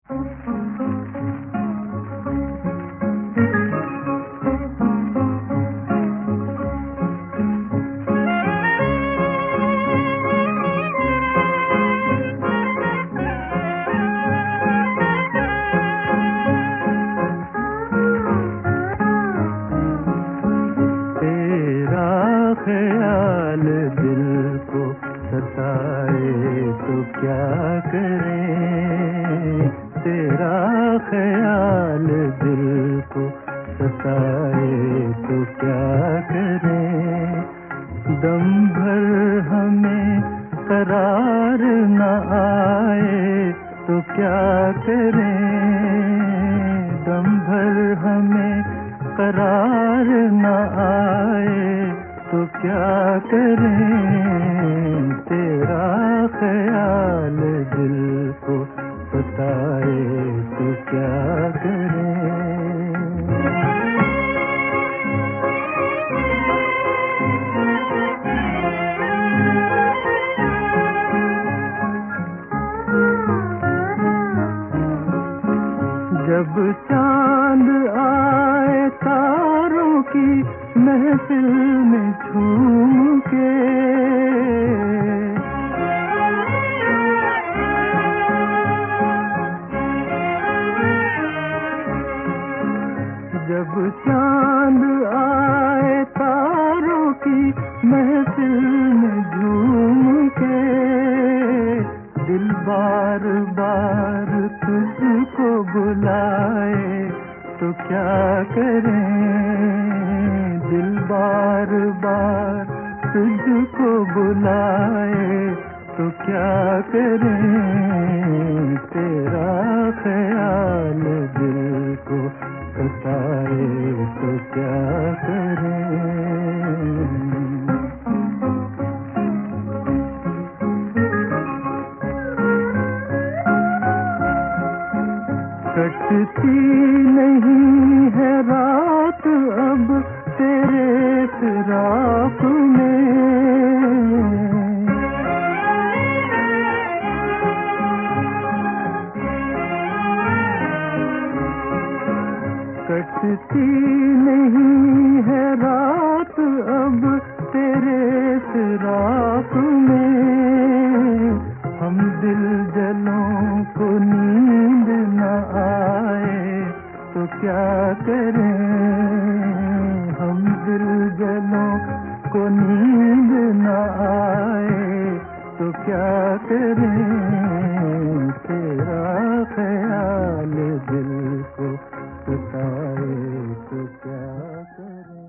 ख्याल दिल को सताए तो क्या करें, तेरा ख्याल दिल को सताए तो क्या करें। दम भर हमें करार न आए तो क्या करें, दम भर हमें करार न आए तो क्या करें। तेरा ख्याल दिल को सताए तो क्या करें। जब चांद आए तारों की महफिल में झूम के, जब चांद आए तारों की महफिल में झूम के, दिल बार बार तुझको बुलाए तो क्या करें। दिल बार बार तुझको बुलाए तो क्या करें। तेरा ख्याल दिल को सताए तो क्या करें। कटती नहीं है रात अब तेरे फिराक में, कटती नहीं है रात अब तेरे फिराक में। हम दिल जलों को नींद न आए तो क्या करें। हम दिल जलों को नींद न आए तो क्या करें। तेरा ख्याल दिल को सताए तो क्या करें।